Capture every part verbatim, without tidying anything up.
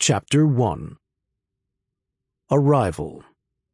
Chapter one. Arrival.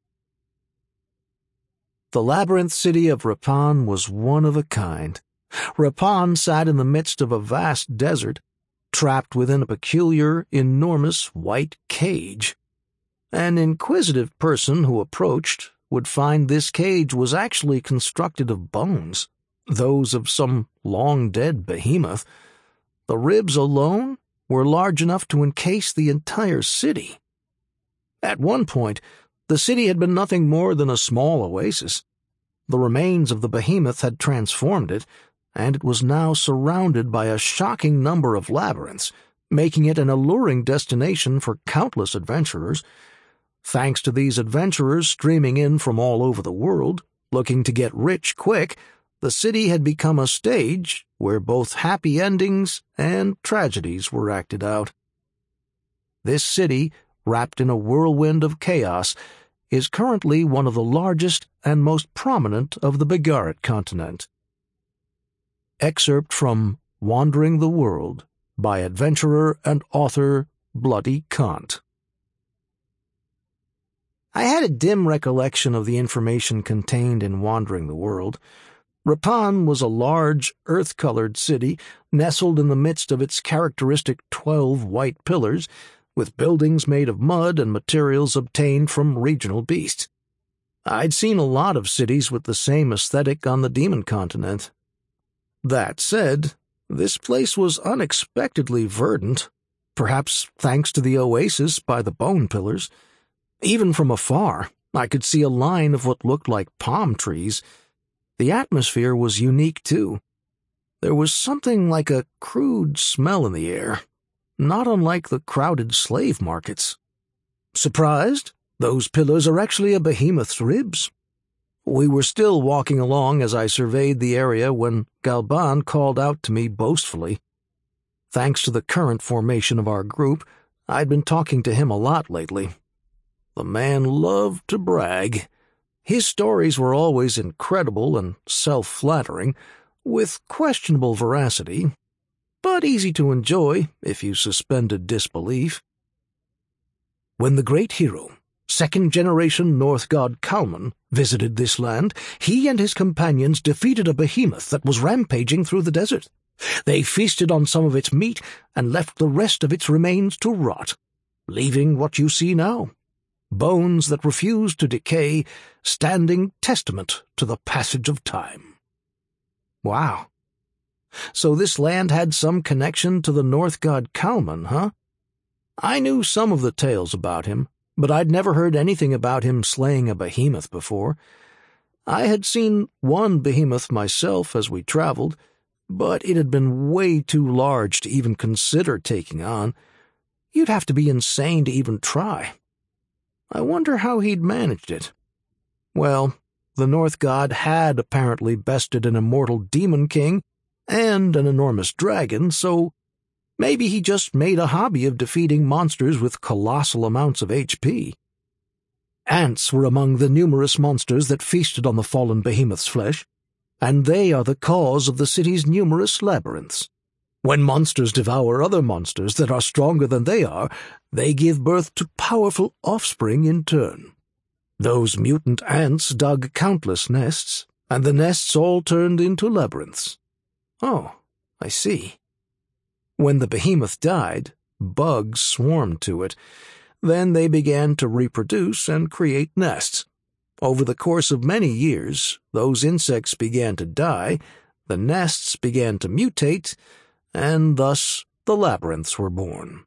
The labyrinth city of Reppan was one of a kind. Reppan sat in the midst of a vast desert, trapped within a peculiar, enormous white cage. An inquisitive person who approached would find this cage was actually constructed of bones, those of some long-dead behemoth. The ribs alone were large enough to encase the entire city. At one point, the city had been nothing more than a small oasis. The remains of the behemoth had transformed it, and it was now surrounded by a shocking number of labyrinths, making it an alluring destination for countless adventurers. Thanks to these adventurers streaming in from all over the world, looking to get rich quick, the city had become a stage where both happy endings and tragedies were acted out. This city, wrapped in a whirlwind of chaos, is currently one of the largest and most prominent of the Begarit continent. Excerpt from Wandering the World by adventurer and author Bloody Kant. I had a dim recollection of the information contained in Wandering the World. Reppan was a large, earth-colored city nestled in the midst of its characteristic twelve white pillars, with buildings made of mud and materials obtained from regional beasts. I'd seen a lot of cities with the same aesthetic on the Demon Continent. That said, this place was unexpectedly verdant, perhaps thanks to the oasis by the bone pillars. Even from afar, I could see a line of what looked like palm trees. The atmosphere was unique, too. There was something like a crude smell in the air, not unlike the crowded slave markets. Surprised? Those pillars are actually a behemoth's ribs. We were still walking along as I surveyed the area when Galban called out to me boastfully. Thanks to the current formation of our group, I'd been talking to him a lot lately. The man loved to brag. His stories were always incredible and self-flattering, with questionable veracity, but easy to enjoy if you suspended disbelief. When the great hero, second-generation North god Kalman, visited this land, he and his companions defeated a behemoth that was rampaging through the desert. They feasted on some of its meat and left the rest of its remains to rot, leaving what you see now. Bones that refused to decay, standing testament to the passage of time. Wow. So this land had some connection to the North god Kalman, huh? I knew some of the tales about him, but I'd never heard anything about him slaying a behemoth before. I had seen one behemoth myself as we traveled, but it had been way too large to even consider taking on. You'd have to be insane to even try. I wonder how he'd managed it. Well, the North god had apparently bested an immortal demon king and an enormous dragon, so maybe he just made a hobby of defeating monsters with colossal amounts of H P. Ants were among the numerous monsters that feasted on the fallen behemoth's flesh, and they are the cause of the city's numerous labyrinths. When monsters devour other monsters that are stronger than they are, they give birth to powerful offspring in turn. Those mutant ants dug countless nests, and the nests all turned into labyrinths. Oh, I see. When the behemoth died, bugs swarmed to it. Then they began to reproduce and create nests. Over the course of many years, those insects began to die, the nests began to mutate, and thus the labyrinths were born.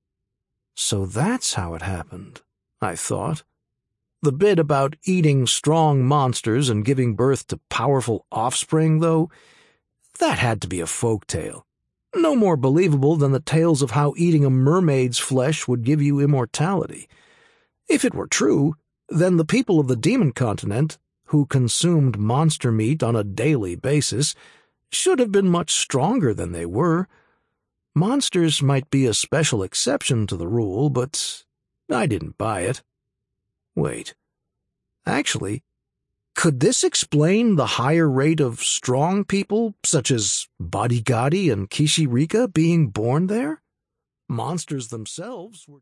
So that's how it happened, I thought. The bit about eating strong monsters and giving birth to powerful offspring, though, that had to be a folk tale. No more believable than the tales of how eating a mermaid's flesh would give you immortality. If it were true, then the people of the Demon Continent, who consumed monster meat on a daily basis, should have been much stronger than they were. Monsters might be a special exception to the rule, but I didn't buy it. Wait. Actually, could this explain the higher rate of strong people, such as Bodigadi and Kishirika, being born there? Monsters themselves were...